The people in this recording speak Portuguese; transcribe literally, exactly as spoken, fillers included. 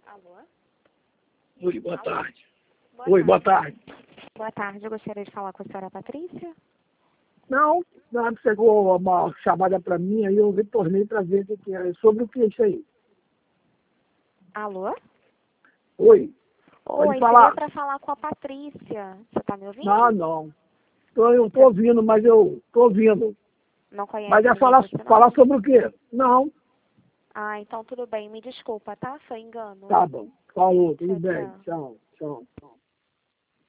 Alô? Oi, boa Alô? tarde. Boa Oi, boa tarde. tarde. Boa tarde, eu gostaria de falar com a senhora Patrícia. Não, não, chegou uma chamada para mim, aí eu retornei para ver o que que era. Sobre o que é isso aí? Alô? Oi, pode Oi, seria falar. para falar com a Patrícia. Você está me ouvindo? Não, não. Tô, eu estou Você ouvindo, mas eu estou ouvindo. não Mas conhece é ninguém falar, com esse falar nome? sobre o quê? Não, Ah, então tudo bem. Me desculpa, tá? Foi engano. tá bom. Falou, tudo Tchau, bem. tchau. Tchau, tchau, tchau.